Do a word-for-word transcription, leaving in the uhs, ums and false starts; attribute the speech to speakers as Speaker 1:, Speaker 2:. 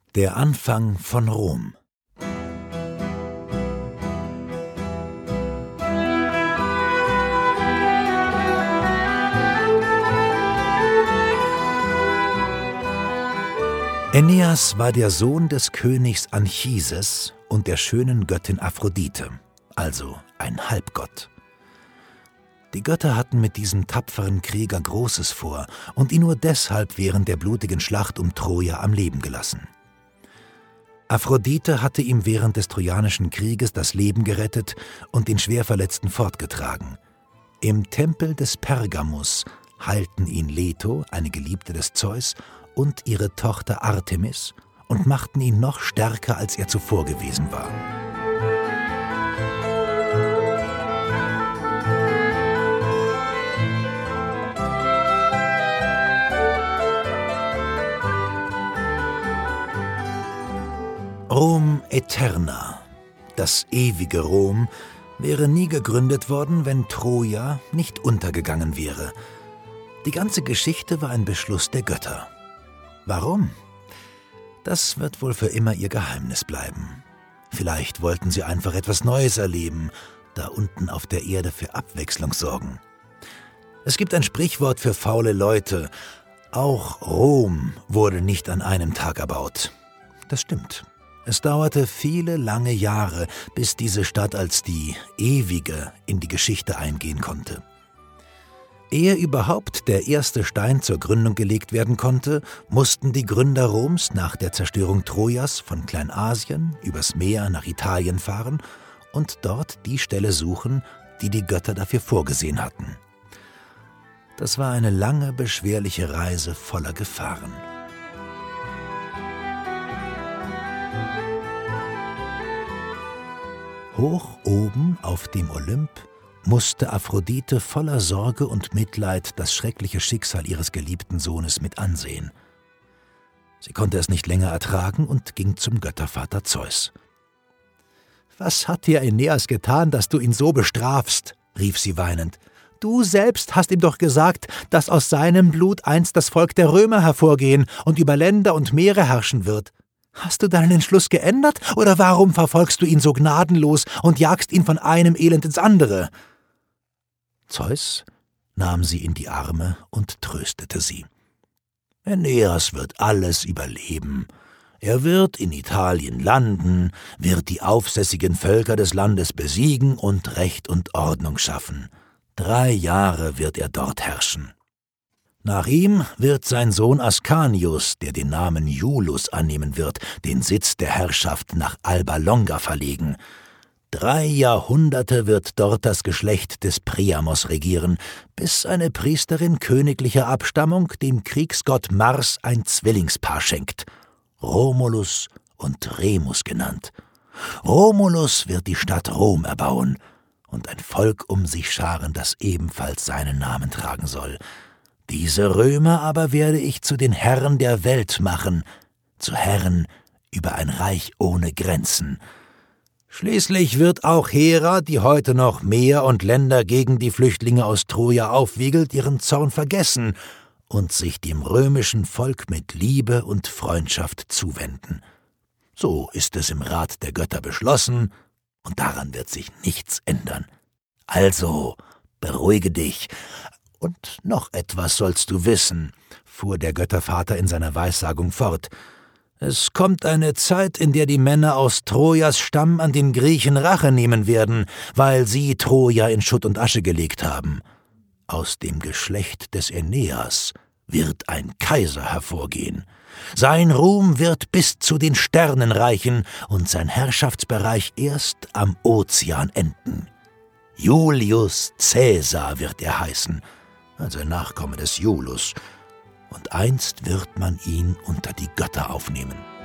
Speaker 1: Der Anfang von Rom. Aeneas war der Sohn des Königs Anchises und der schönen Göttin Aphrodite, also ein Halbgott. Die Götter hatten mit diesem tapferen Krieger Großes vor und ihn nur deshalb während der blutigen Schlacht um Troja am Leben gelassen. Aphrodite hatte ihm während des Trojanischen Krieges das Leben gerettet und den Schwerverletzten fortgetragen. Im Tempel des Pergamus heilten ihn Leto, eine Geliebte des Zeus, und ihre Tochter Artemis und machten ihn noch stärker, als er zuvor gewesen war. Rom Aeterna, das ewige Rom, wäre nie gegründet worden, wenn Troja nicht untergegangen wäre. Die ganze Geschichte war ein Beschluss der Götter. Warum? Das wird wohl für immer ihr Geheimnis bleiben. Vielleicht wollten sie einfach etwas Neues erleben, da unten auf der Erde für Abwechslung sorgen. Es gibt ein Sprichwort für faule Leute: Auch Rom wurde nicht an einem Tag erbaut. Das stimmt. Es dauerte viele lange Jahre, bis diese Stadt als die ewige in die Geschichte eingehen konnte. Ehe überhaupt der erste Stein zur Gründung gelegt werden konnte, mussten die Gründer Roms nach der Zerstörung Trojas von Kleinasien übers Meer nach Italien fahren und dort die Stelle suchen, die die Götter dafür vorgesehen hatten. Das war eine lange, beschwerliche Reise voller Gefahren. Hoch oben auf dem Olymp musste Aphrodite voller Sorge und Mitleid das schreckliche Schicksal ihres geliebten Sohnes mit ansehen. Sie konnte es nicht länger ertragen und ging zum Göttervater Zeus. »Was hat dir Aeneas getan, dass du ihn so bestrafst?« rief sie weinend. »Du selbst hast ihm doch gesagt, dass aus seinem Blut einst das Volk der Römer hervorgehen und über Länder und Meere herrschen wird. Hast du deinen Entschluss geändert, oder warum verfolgst du ihn so gnadenlos und jagst ihn von einem Elend ins andere?« Zeus nahm sie in die Arme und tröstete sie. »Aeneas wird alles überleben. Er wird in Italien landen, wird die aufsässigen Völker des Landes besiegen und Recht und Ordnung schaffen. Drei Jahre wird er dort herrschen. Nach ihm wird sein Sohn Ascanius, der den Namen Iulus annehmen wird, den Sitz der Herrschaft nach Alba Longa verlegen. Drei Jahrhunderte wird dort das Geschlecht des Priamos regieren, bis eine Priesterin königlicher Abstammung dem Kriegsgott Mars ein Zwillingspaar schenkt, Romulus und Remus genannt. Romulus wird die Stadt Rom erbauen und ein Volk um sich scharen, das ebenfalls seinen Namen tragen soll. Diese Römer aber werde ich zu den Herren der Welt machen, zu Herren über ein Reich ohne Grenzen. Schließlich wird auch Hera, die heute noch Meer und Länder gegen die Flüchtlinge aus Troja aufwiegelt, ihren Zorn vergessen und sich dem römischen Volk mit Liebe und Freundschaft zuwenden. So ist es im Rat der Götter beschlossen, und daran wird sich nichts ändern. Also, beruhige dich. Und noch etwas sollst du wissen«, fuhr der Göttervater in seiner Weissagung fort. »Es kommt eine Zeit, in der die Männer aus Trojas Stamm an den Griechen Rache nehmen werden, weil sie Troja in Schutt und Asche gelegt haben. Aus dem Geschlecht des Aeneas wird ein Kaiser hervorgehen. Sein Ruhm wird bis zu den Sternen reichen und sein Herrschaftsbereich erst am Ozean enden. Julius Caesar wird er heißen, also ein Nachkomme des Iulus, und einst wird man ihn unter die Götter aufnehmen.«